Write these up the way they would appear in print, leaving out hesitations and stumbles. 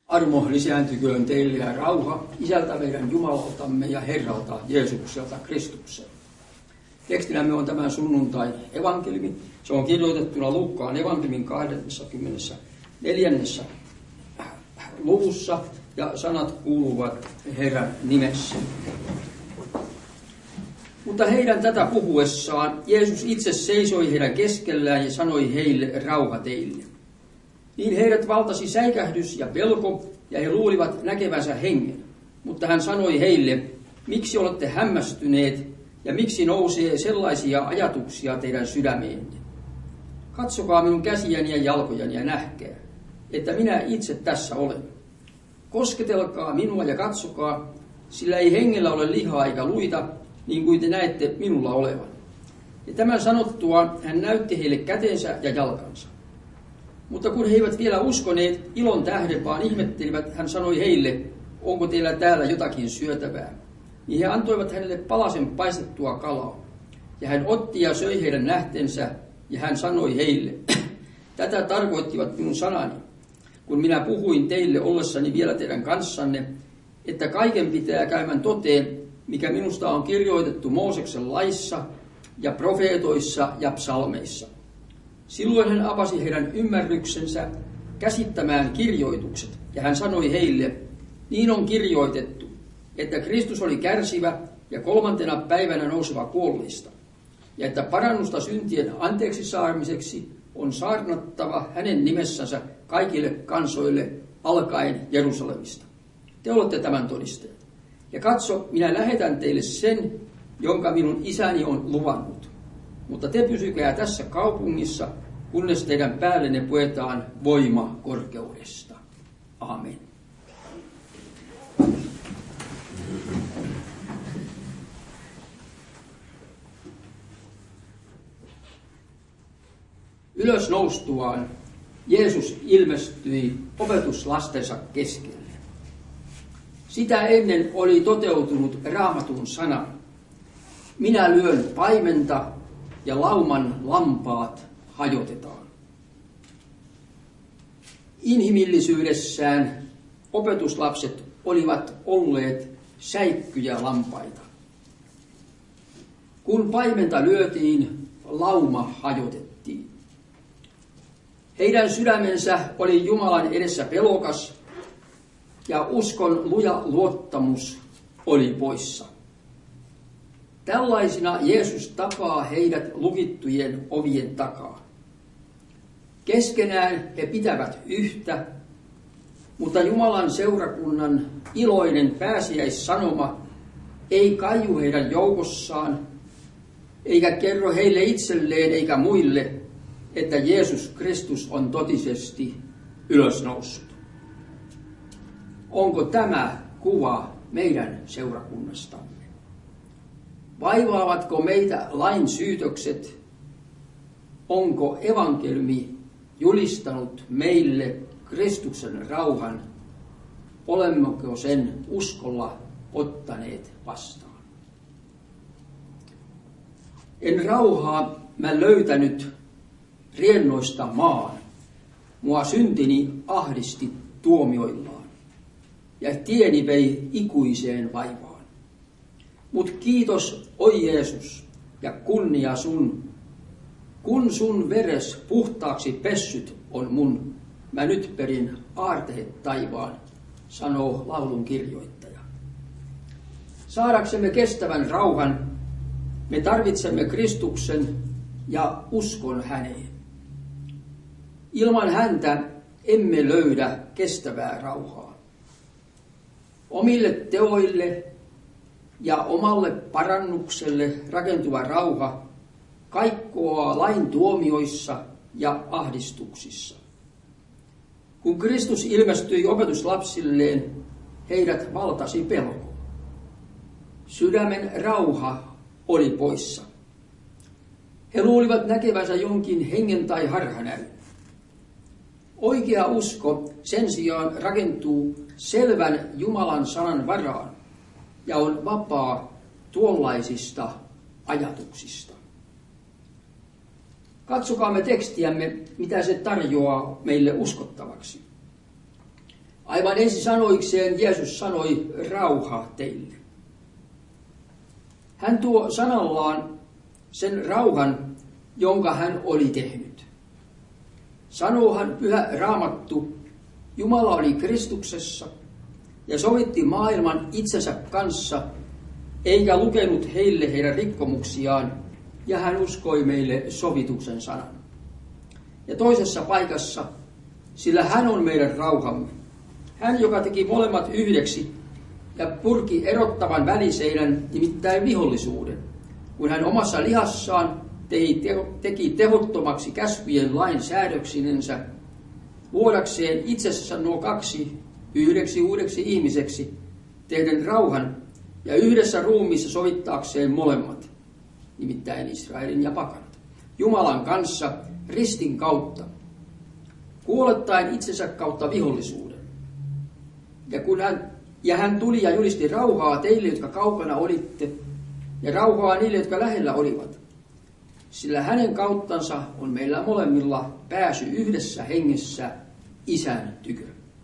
Armo lisääntyköön teille ja rauha Isältä meidän Jumalaltamme ja Herralta Jeesukselta Kristuksen. Tekstinämme on tämän sunnuntain evankeliumi. Se on kirjoitettuna Luukkaan evankeliumin 24. luvussa ja sanat kuuluvat Herran nimessä. Mutta heidän tätä puhuessaan Jeesus itse seisoi heidän keskellään ja sanoi heille, rauha teille. Niin heidät valtasi säikähdys ja pelko, ja he luulivat näkevänsä hengen. Mutta hän sanoi heille, miksi olette hämmästyneet, ja miksi nousee sellaisia ajatuksia teidän sydämeenne? Katsokaa minun käsiäni ja jalkojani ja nähkää, että minä itse tässä olen. Kosketelkaa minua ja katsokaa, sillä ei hengellä ole lihaa eikä luita, niin kuin te näette minulla olevan. Ja tämän sanottua hän näytti heille kätensä ja jalkansa. Mutta kun he eivät vielä uskoneet ilon tähden, vaan ihmettelivät, hän sanoi heille, onko teillä täällä jotakin syötävää? Niin he antoivat hänelle palasen paistettua kalaa. Ja hän otti ja söi heidän nähtensä, ja hän sanoi heille, tätä tarkoittivat minun sanani, kun minä puhuin teille ollessani vielä teidän kanssanne, että kaiken pitää käymän toteen, mikä minusta on kirjoitettu Mooseksen laissa ja profeetoissa ja psalmeissa. Silloin hän avasi heidän ymmärryksensä käsittämään kirjoitukset, ja hän sanoi heille, niin on kirjoitettu, että Kristus oli kärsivä ja 3. päivänä nouseva kuolleista, ja että parannusta syntien anteeksi saamiseksi on saarnattava hänen nimessänsä kaikille kansoille alkaen Jerusalemista. Te olette tämän todisteet. Ja katso, minä lähetän teille sen, jonka minun isäni on luvannut. Mutta te pysykää tässä kaupungissa, kunnes teidän päällenne puetaan voima korkeudesta. Amen. Ylös noustuaan Jeesus ilmestyi opetuslastensa keskelle. Sitä ennen oli toteutunut Raamatun sana. Minä lyön paimenta ja lauman lampaat hajotetaan. Inhimillisyydessään opetuslapset olivat olleet säikkyjä lampaita. Kun paimenta lyötiin, lauma hajotettiin. Heidän sydämensä oli Jumalan edessä pelokas ja uskon luja luottamus oli poissa. Tällaisina Jeesus tapaa heidät lukittujen ovien takaa. Keskenään he pitävät yhtä, mutta Jumalan seurakunnan iloinen pääsiäissanoma ei kaiju heidän joukossaan, eikä kerro heille itselleen eikä muille, että Jeesus Kristus on totisesti ylösnoussut. Onko tämä kuva meidän seurakunnastamme? Vaivaavatko meitä lain syytökset? Onko evankeliumi julistanut meille Kristuksen rauhan? Olemmeko sen uskolla ottaneet vastaan? En rauhaa mä löytänyt riennoista maan. Mua syntini ahdisti tuomioillaan ja tieni vei ikuiseen vaivaan. Mut kiitos, oi Jeesus, ja kunnia sun, kun sun veres puhtaaksi pessyt on mun, mä nyt perin aarteet taivaan, sanoo laulun kirjoittaja. Saadaksemme kestävän rauhan, me tarvitsemme Kristuksen ja uskon häneen. Ilman häntä emme löydä kestävää rauhaa. Omille teoille ja omalle parannukselle rakentuva rauha kaikkoaa lain tuomioissa ja ahdistuksissa. Kun Kristus ilmestyi opetuslapsilleen, heidät valtasi pelko. Sydämen rauha oli poissa. He luulivat näkevänsä jonkin hengen tai harhanäyn. Oikea usko sen sijaan rakentuu selvän Jumalan sanan varaan ja on vapaa tuollaisista ajatuksista. Katsokaamme tekstiämme, mitä se tarjoaa meille uskottavaksi. Aivan ensi sanoikseen Jeesus sanoi rauha teille. Hän tuo sanallaan sen rauhan, jonka hän oli tehnyt. Sanoohan Pyhä Raamattu, Jumala oli Kristuksessa ja sovitti maailman itsensä kanssa, eikä lukenut heille heidän rikkomuksiaan, ja hän uskoi meille sovituksen sanan. Ja toisessa paikassa, sillä hän on meidän rauhamme. Hän, joka teki molemmat yhdeksi ja purki erottavan väliseinän, nimittäin vihollisuuden, kun hän omassa lihassaan teki tehottomaksi käskyjen lain säädöksinensä, luodakseen itsessä nuo kaksi yhdeksi uudeksi ihmiseksi, tehden rauhan ja yhdessä ruumiissa sovittaakseen molemmat, nimittäin Israelin ja pakanat, Jumalan kanssa ristin kautta, kuolettaen itsensä kautta vihollisuuden. Ja hän tuli ja julisti rauhaa teille, jotka kaukana olitte, ja rauhaa niille, jotka lähellä olivat. Sillä hänen kauttansa on meillä molemmilla pääsy yhdessä hengessä Isän tykö.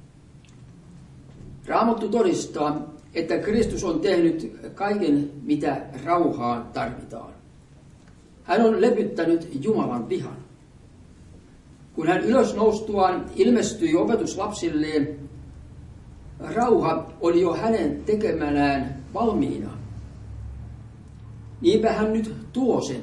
Raamattu todistaa, että Kristus on tehnyt kaiken, mitä rauhaan tarvitaan. Hän on lepyttänyt Jumalan vihan. Kun hän ylösnoustuaan ilmestyi opetuslapsilleen, rauha oli jo hänen tekemänään valmiina. Niinpä hän nyt tuo sen.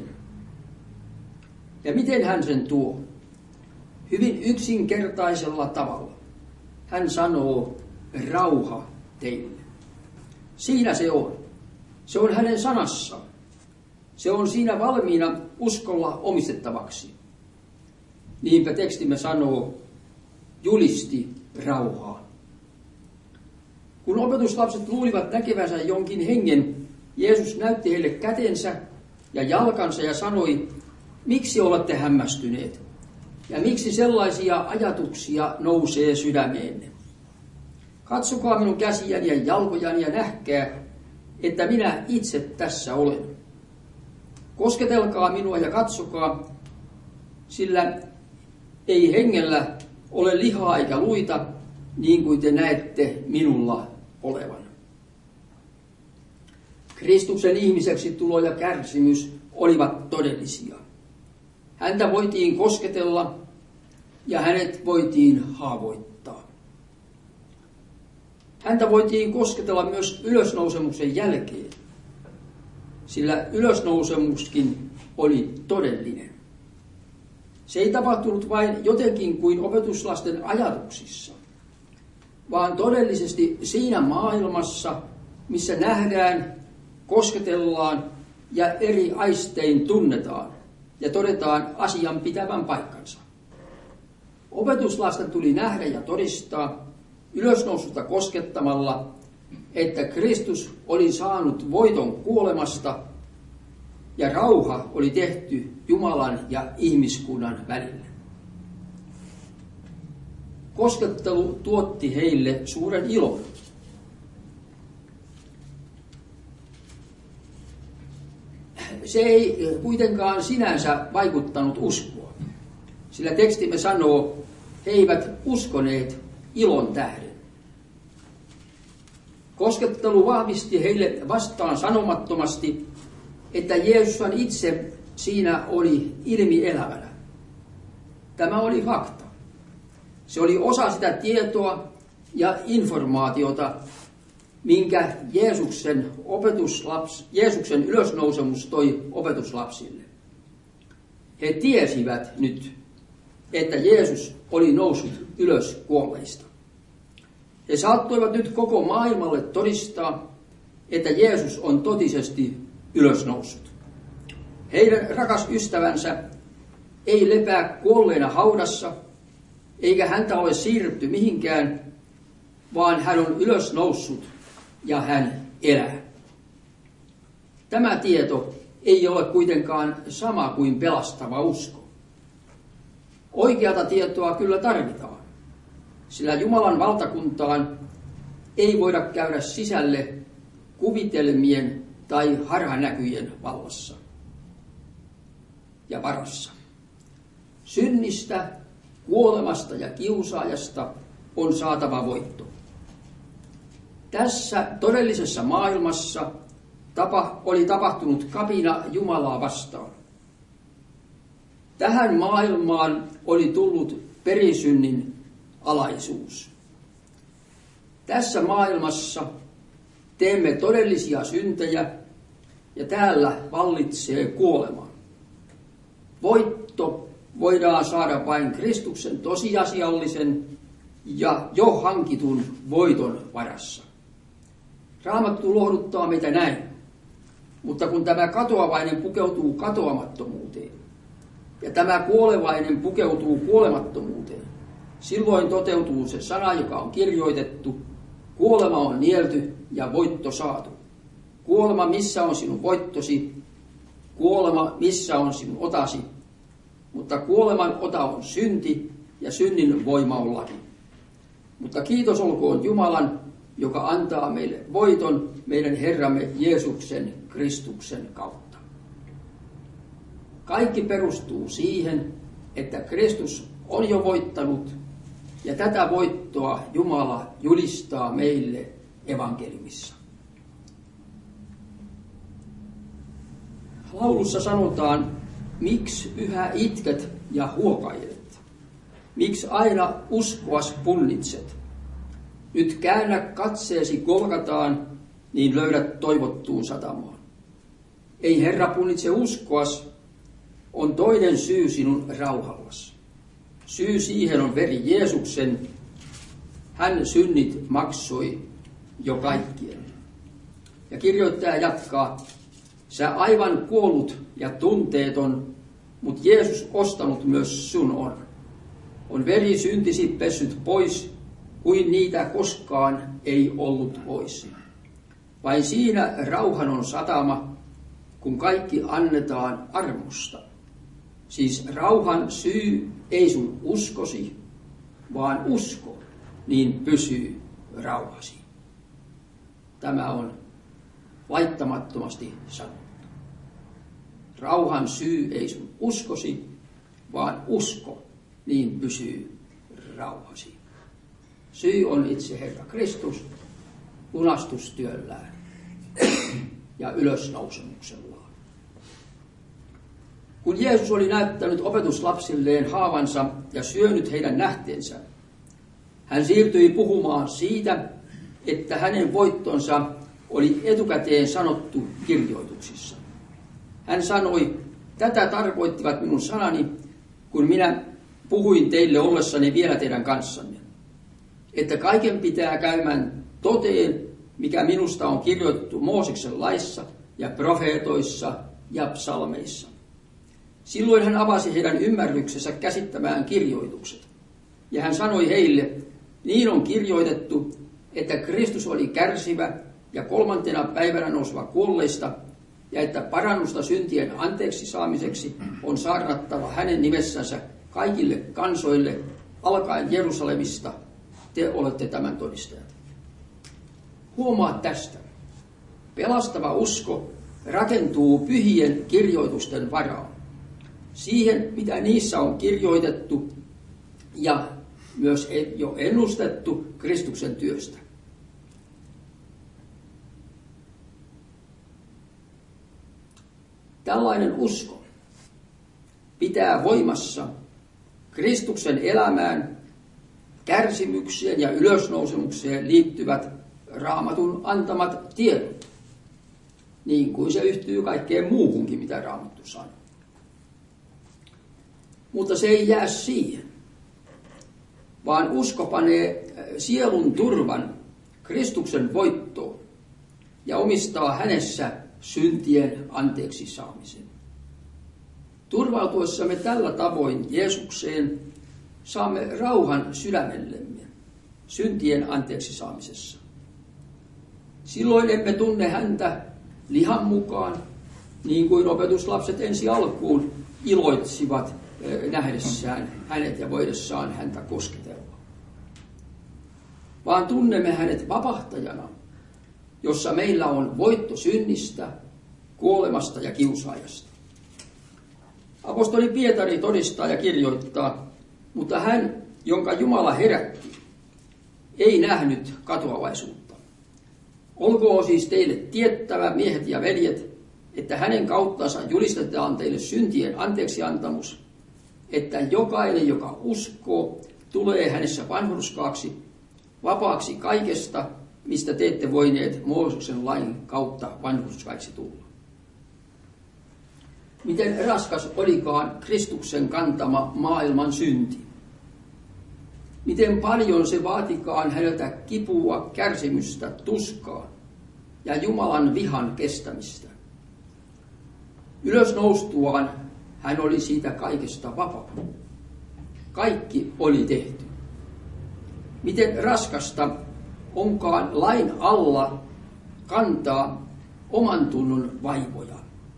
Ja miten hän sen tuo? Hyvin yksinkertaisella tavalla. Hän sanoo, rauha teille. Siinä se on. Se on hänen sanassaan. Se on siinä valmiina uskolla omistettavaksi. Niinpä tekstimme sanoo, julisti rauhaa. Kun opetuslapset luulivat näkevänsä jonkin hengen, Jeesus näytti heille kätensä ja jalkansa ja sanoi, miksi olette hämmästyneet ja miksi sellaisia ajatuksia nousee sydämeenne. Katsokaa minun käsiäni ja jalkojani ja nähkää, että minä itse tässä olen. Kosketelkaa minua ja katsokaa, sillä ei hengellä ole lihaa eikä luita, niin kuin te näette minulla olevan. Kristuksen ihmiseksi tulo ja kärsimys olivat todellisia. Häntä voitiin kosketella ja hänet voitiin haavoittaa. Häntä voitiin kosketella myös ylösnousemuksen jälkeen, sillä ylösnousemuskin oli todellinen. Se ei tapahtunut vain jotenkin kuin opetuslasten ajatuksissa, vaan todellisesti siinä maailmassa, missä nähdään, kosketellaan ja eri aistein tunnetaan ja todetaan asian pitävän paikkansa. Opetuslasten tuli nähdä ja todistaa ylösnoususta koskettamalla, että Kristus oli saanut voiton kuolemasta ja rauha oli tehty Jumalan ja ihmiskunnan välille. Koskettelu tuotti heille suuren ilon. Se ei kuitenkaan sinänsä vaikuttanut uskoa, sillä tekstimme sanoo, he eivät uskoneet ilon tähden. Koskettelu vahvisti heille vastaan sanomattomasti, että Jeesus itse siinä oli ilmielävänä. Tämä oli fakta. Se oli osa sitä tietoa ja informaatiota, minkä Jeesuksen ylösnousemus toi opetuslapsille. He tiesivät nyt, että Jeesus oli noussut ylös kuolleista. He saattoivat nyt koko maailmalle todistaa, että Jeesus on totisesti ylösnoussut. Heidän rakas ystävänsä ei lepää kuolleena haudassa, eikä häntä ole siirretty mihinkään, vaan hän on ylösnoussut ja hän elää. Tämä tieto ei ole kuitenkaan sama kuin pelastava usko. Oikeata tietoa kyllä tarvitaan, sillä Jumalan valtakuntaan ei voida käydä sisälle kuvitelmien tai harhanäkyjen vallassa ja varassa. Synnistä, kuolemasta ja kiusaajasta on saatava voitto. Tässä todellisessa maailmassa oli tapahtunut kapina Jumalaa vastaan. Tähän maailmaan oli tullut perisynnin alaisuus. Tässä maailmassa teemme todellisia syntejä ja täällä vallitsee kuolema. Voitto voidaan saada vain Kristuksen tosiasiallisen ja jo hankitun voiton varassa. Raamattu lohduttaa meitä näin, mutta kun tämä katoavainen pukeutuu katoamattomuuteen ja tämä kuolevainen pukeutuu kuolemattomuuteen, silloin toteutuu se sana, joka on kirjoitettu: kuolema on nielty ja voitto saatu. Kuolema, missä on sinun voittosi? Kuolema, missä on sinun otasi? Mutta kuoleman ota on synti ja synnin voima on laki. Mutta kiitos olkoon Jumalan, joka antaa meille voiton meidän Herramme Jeesuksen Kristuksen kautta. Kaikki perustuu siihen, että Kristus on jo voittanut, ja tätä voittoa Jumala julistaa meille evankeliumissa. Laulussa sanotaan: miksi yhä itket ja huokailet? Miksi aina uskoas punnitset? Nyt käännä katseesi Golgataan, niin löydät toivottuun satamaan. Ei Herra punnitse uskoas, on toinen syy sinun rauhallas. Syy siihen on veri Jeesuksen. Hän synnit maksoi jo kaikkien. Ja kirjoittaja jatkaa: sä aivan kuollut ja tunteeton, mut Jeesus ostanut myös sun on. On veri syntisi pessyt pois, kuin niitä koskaan ei ollut pois. Vain siinä rauhan on satama, kun kaikki annetaan armosta. Siis rauhan syy ei sun uskosi, vaan usko, niin pysyy rauhasi. Tämä on laittamattomasti sanottu. Rauhan syy ei sun uskosi, vaan usko, niin pysyy rauhasi. Syy on itse Herra Kristus lunastustyöllään ja ylösnousemuksellaan. Kun Jeesus oli näyttänyt opetuslapsilleen haavansa ja syönyt heidän nähteensä, hän siirtyi puhumaan siitä, että hänen voittonsa oli etukäteen sanottu kirjoituksissa. Hän sanoi: tätä tarkoittivat minun sanani, kun minä puhuin teille ollessani vielä teidän kanssanne, että kaiken pitää käymään toteen, mikä minusta on kirjoitettu Mooseksen laissa ja profeetoissa ja psalmeissa. Silloin hän avasi heidän ymmärryksensä käsittämään kirjoitukset. Ja hän sanoi heille: niin on kirjoitettu, että Kristus oli kärsivä ja 3. päivänä nouseva kuolleista, ja että parannusta syntien anteeksi saamiseksi on saarnattava hänen nimessänsä kaikille kansoille, alkaen Jerusalemista. Te olette tämän todistajat. Huomaa tästä. Pelastava usko rakentuu pyhien kirjoitusten varaan. Siihen, mitä niissä on kirjoitettu ja myös jo ennustettu Kristuksen työstä. Tällainen usko pitää voimassa Kristuksen elämään, kärsimykseen ja ylösnousemukseen liittyvät Raamatun antamat tiedot, niin kuin se yhtyy kaikkeen muuhunkin, mitä Raamattu sanoo. Mutta se ei jää siihen, vaan usko panee sielun turvan Kristuksen voittoon ja omistaa hänessä syntien anteeksi saamisen. Turvautuessamme tällä tavoin Jeesukseen saamme rauhan sydämellemme syntien anteeksi saamisessa. Silloin emme tunne häntä lihan mukaan, niin kuin opetuslapset ensi alkuun iloitsivat nähdessään hänet ja voidessaan häntä kosketella. Vaan tunnemme hänet vapahtajana, jossa meillä on voitto synnistä, kuolemasta ja kiusaajasta. Apostoli Pietari todistaa ja kirjoittaa: mutta hän, jonka Jumala herätti, ei nähnyt katoavaisuutta. Olkoon siis teille tiettävä, miehet ja veljet, että hänen kauttansa julistetaan teille syntien anteeksiantamus, että jokainen, joka uskoo, tulee hänessä vanhurskaaksi, vapaaksi kaikesta, mistä te ette voineet Mooseksen lain kautta vanhurskaiksi tulla. Miten raskas olikaan Kristuksen kantama maailman synti? Miten paljon se vaatikaan häneltä kipua, kärsimystä, tuskaa ja Jumalan vihan kestämistä. Ylösnoustuaan hän oli siitä kaikesta vapaa. Kaikki oli tehty. Miten raskasta onkaan lain alla kantaa oman tunnon vaivoja.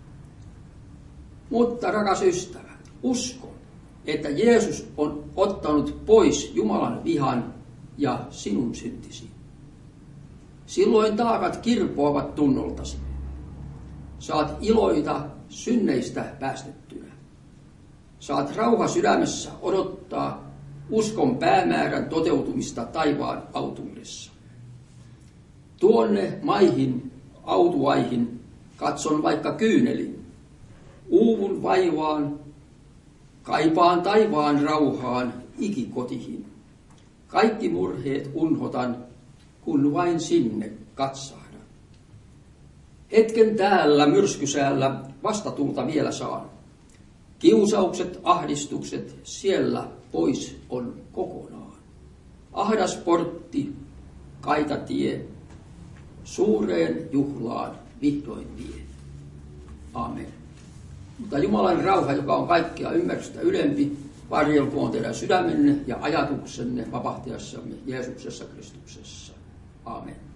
Mutta rakas ystävä, usko, että Jeesus on ottanut pois Jumalan vihan ja sinun syntisi. Silloin taakat kirpoavat tunnoltasi. Saat iloita synneistä päästettynä. Saat rauha sydämessä odottaa uskon päämäärän toteutumista taivaan autuudessa. Tuonne maihin, autuaihin, katson vaikka kyynelin. Uuvun vaivaan, kaipaan taivaan rauhaan ikikotihin. Kaikki murheet unhotan, kun vain sinne katsahdan. Hetken täällä myrskysäällä vastatulta vielä saan. Kiusaukset, ahdistukset siellä pois on kokonaan. Ahdas portti, kaita tie, suureen juhlaan vihdoin vie. Amen. Mutta Jumalan rauha, joka on kaikkea ymmärrystä ylempi, varjelkoon teidän sydämenne ja ajatuksenne vapahtajassamme Jeesuksessa Kristuksessa. Amen.